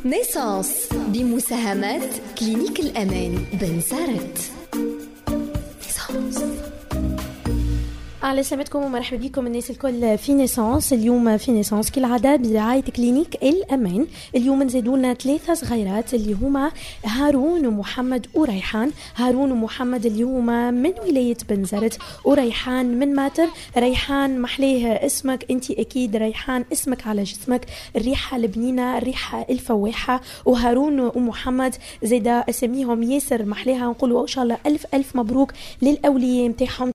نيسانس بمساهمات كلينيك الأمان بنزرت. أهلا سلامتكم ومرحبا بكم الناس الكل في نيسانس. اليوم في نيسانس كالعادة برعاية كلينيك الأمان. اليوم نزيدونا 3 صغيرات اللي هما هارون ومحمد وريحان. هارون ومحمد اليوم من ولاية بنزرت وريحان من ماتر. ريحان محليه اسمك انتي أكيد ريحان اسمك على جسمك، الريحة البنينة الريحة الفواحة. وهارون ومحمد زيدا اسميهم ياسر محليها، نقولوا إن شاء الله ألف مبروك للأولياء متاعهم